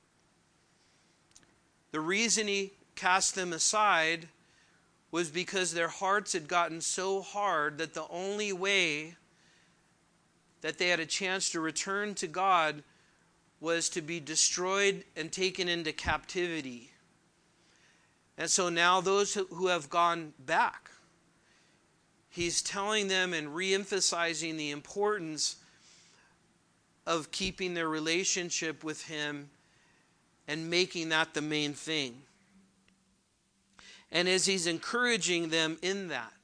The reason he cast them aside was because their hearts had gotten so hard that the only way that they had a chance to return to God was to be destroyed and taken into captivity. And so now those who have gone back, he's telling them and re-emphasizing the importance of keeping their relationship with him and making that the main thing. And as he's encouraging them in that,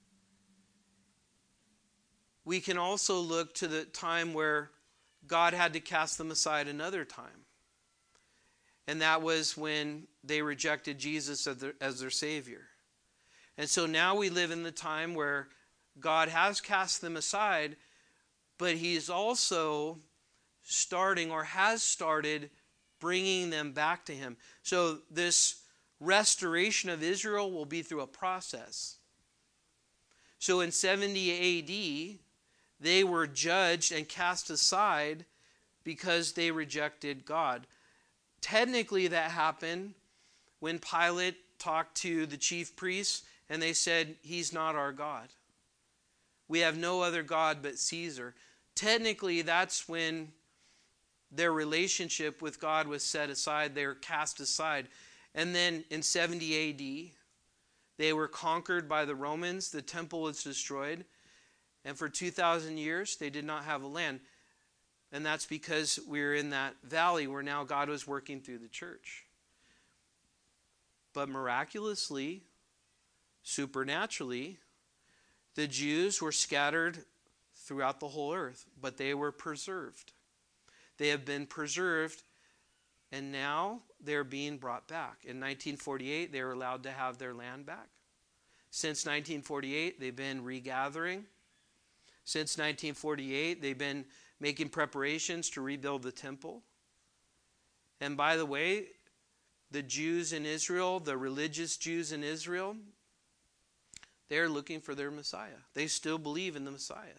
we can also look to the time where God had to cast them aside another time. And that was when they rejected Jesus as their, as their Savior. And so now we live in the time where God has cast them aside, but he is also starting or has started bringing them back to him. So this restoration of Israel will be through a process. So in seventy A D, they were judged and cast aside because they rejected God. Technically, that happened when Pilate talked to the chief priests and they said, he's not our God. We have no other God but Caesar. Technically, that's when their relationship with God was set aside. They were cast aside. And then in seventy A D, they were conquered by the Romans. The temple was destroyed. And for two thousand years, they did not have a land. And that's because we were in that valley where now God was working through the church. But miraculously, supernaturally, the Jews were scattered throughout the whole earth, but they were preserved. They have been preserved, and now they're being brought back. In nineteen forty-eight, they were allowed to have their land back. Since nineteen forty-eight, they've been regathering. Since nineteen forty-eight, they've been making preparations to rebuild the temple. And by the way, the Jews in Israel, the religious Jews in Israel, they're looking for their Messiah. They still believe in the Messiah.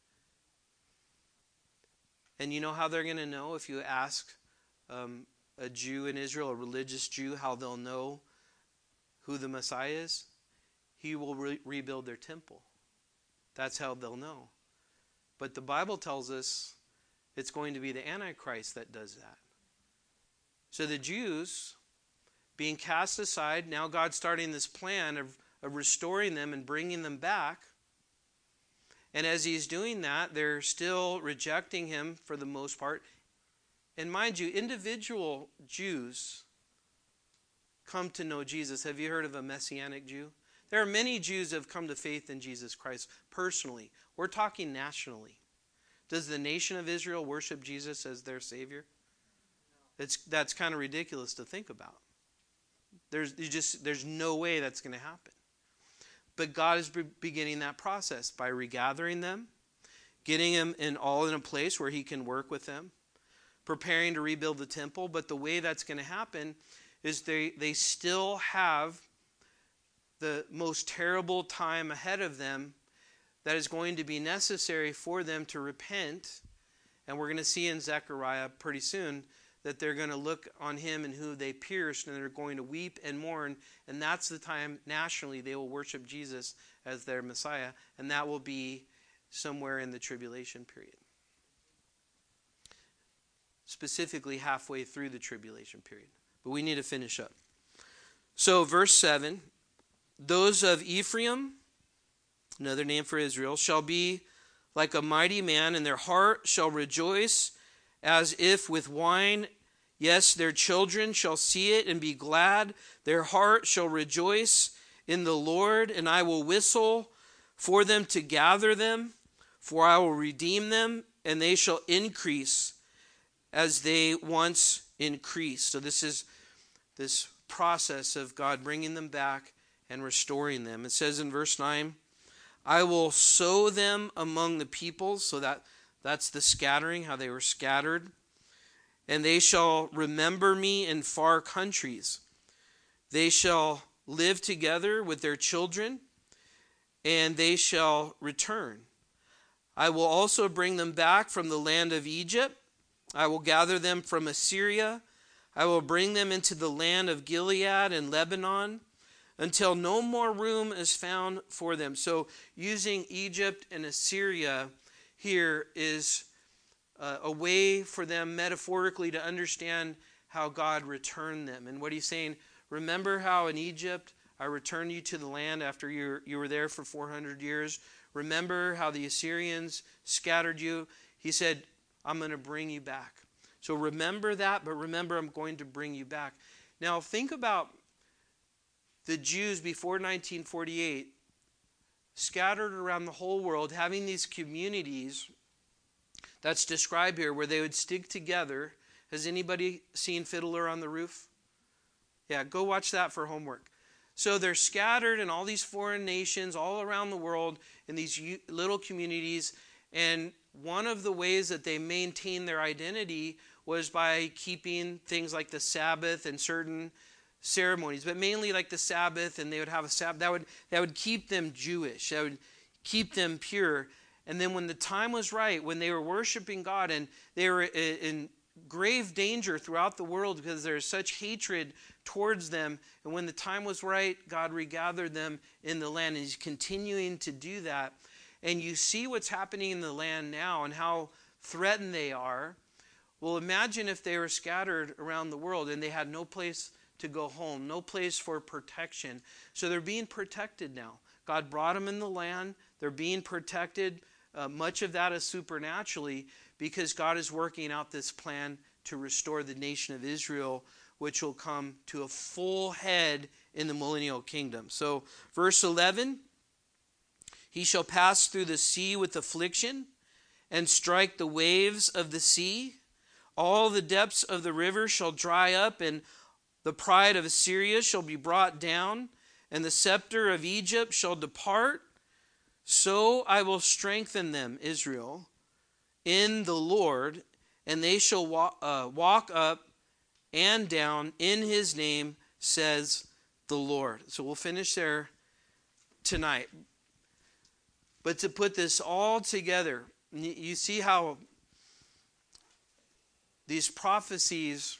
And you know how they're going to know if you ask um, a Jew in Israel, a religious Jew, how they'll know who the Messiah is? He will re- rebuild their temple. That's how they'll know. But the Bible tells us it's going to be the Antichrist that does that. So the Jews being cast aside, now God's starting this plan of, of restoring them and bringing them back. And as he's doing that, they're still rejecting him for the most part. And mind you, individual Jews come to know Jesus. Have you heard of a Messianic Jew? There are many Jews that have come to faith in Jesus Christ personally. We're talking nationally. Does the nation of Israel worship Jesus as their Savior? It's, that's kind of ridiculous to think about. There's you just there's no way that's going to happen. But God is beginning that process by regathering them, getting them in all in a place where he can work with them, preparing to rebuild the temple. But the way that's going to happen is they, they still have the most terrible time ahead of them that is going to be necessary for them to repent. And we're going to see in Zechariah pretty soon that they're going to look on him and who they pierced, and they're going to weep and mourn. And that's the time nationally they will worship Jesus as their Messiah. And that will be somewhere in the tribulation period. Specifically halfway through the tribulation period. But we need to finish up. So verse seven, those of Ephraim, another name for Israel, shall be like a mighty man, and their heart shall rejoice as if with wine. Yes, their children shall see it and be glad. Their heart shall rejoice in the Lord, and I will whistle for them to gather them, for I will redeem them, and they shall increase as they once increased. So this is this process of God bringing them back and restoring them. It says in verse nine, I will sow them among the peoples. So that, that's the scattering, how they were scattered. And they shall remember me in far countries. They shall live together with their children. and they shall return. I will also bring them back from the land of Egypt. I will gather them from Assyria. I will bring them into the land of Gilead and Lebanon until no more room is found for them. So using Egypt and Assyria here is uh, a way for them metaphorically to understand how God returned them. And what he's saying, remember how in Egypt I returned you to the land after you you were there for four hundred years? Remember how the Assyrians scattered you? He said, I'm going to bring you back. So remember that, but remember I'm going to bring you back. Now think about the Jews before nineteen forty-eight, scattered around the whole world, having these communities that's described here where they would stick together. Has anybody seen Fiddler on the Roof? Yeah, go watch that for homework. So they're scattered in all these foreign nations all around the world in these little communities. And one of the ways that they maintained their identity was by keeping things like the Sabbath and certain ceremonies, but mainly like the Sabbath, and they would have a Sabbath. That would, that would keep them Jewish. That would keep them pure. And then when the time was right, when they were worshiping God and they were in grave danger throughout the world because there's such hatred towards them, and when the time was right, God regathered them in the land, and he's continuing to do that. And you see what's happening in the land now and how threatened they are. Well, imagine if they were scattered around the world and they had no place to go home, no place for protection. So they're being protected now. God brought them in the land. They're being protected. Uh, much of that is supernaturally because God is working out this plan to restore the nation of Israel, which will come to a full head in the millennial kingdom. So verse eleven, he shall pass through the sea with affliction and strike the waves of the sea. All the depths of the river shall dry up, and the pride of Assyria shall be brought down, and the scepter of Egypt shall depart. So I will strengthen them, Israel, in the Lord, and they shall walk, uh, walk up and down in his name, says the Lord. So we'll finish there tonight. But to put this all together, you see how these prophecies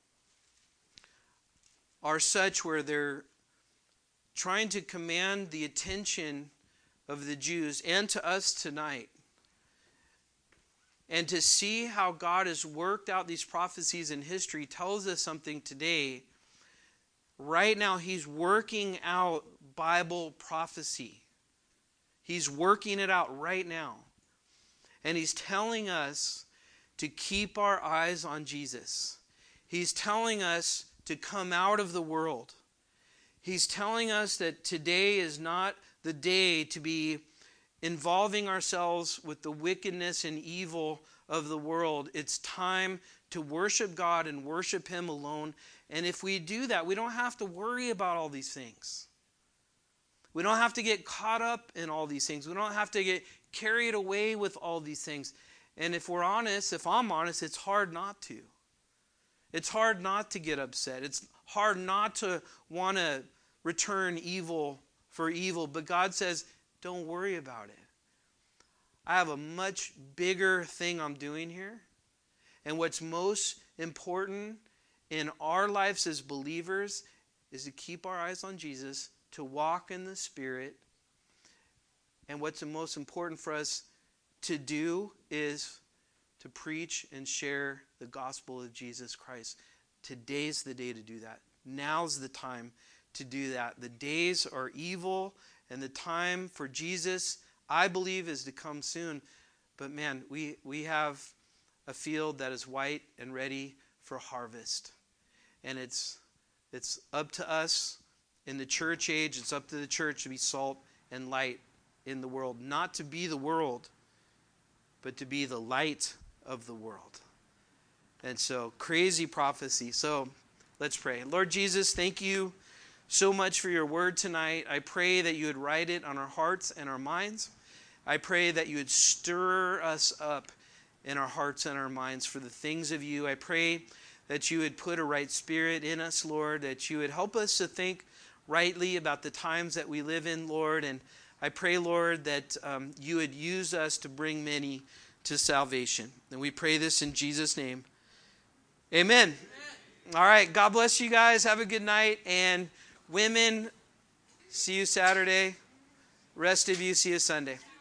are such where they're trying to command the attention of the Jews and to us tonight. And to see how God has worked out these prophecies in history tells us something today. Right now, he's working out Bible prophecy. He's working it out right now. And he's telling us to keep our eyes on Jesus. He's telling us to come out of the world. He's telling us that today is not the day to be involving ourselves with the wickedness and evil of the world. It's time to worship God and worship him alone. And if we do that, we don't have to worry about all these things. We don't have to get caught up in all these things. We don't have to get carried away with all these things. And if we're honest, if I'm honest, it's hard not to. It's hard not to get upset. It's hard not to want to return evil for evil. But God says, don't worry about it. I have a much bigger thing I'm doing here. And what's most important in our lives as believers is to keep our eyes on Jesus, to walk in the Spirit. And what's the most important for us to do is to preach and share the gospel of Jesus Christ. Today's the day to do that. Now's the time to do that. The days are evil, and the time for Jesus, I believe, is to come soon. But man, we, we have a field that is white and ready for harvest. And it's it's up to us in the church age, it's up to the church to be salt and light in the world. Not to be the world, but to be the light of the world. And so, crazy prophecy. So, let's pray. Lord Jesus, thank you so much for your word tonight. I pray that you would write it on our hearts and our minds. I pray that you would stir us up in our hearts and our minds for the things of you. I pray that you would put a right spirit in us, Lord, that you would help us to think rightly about the times that we live in, Lord. And I pray, Lord, that um, you would use us to bring many to salvation. And we pray this in Jesus' name. Amen. Amen. All right. God bless you guys. Have a good night. And women, see you Saturday. Rest of you, see you Sunday.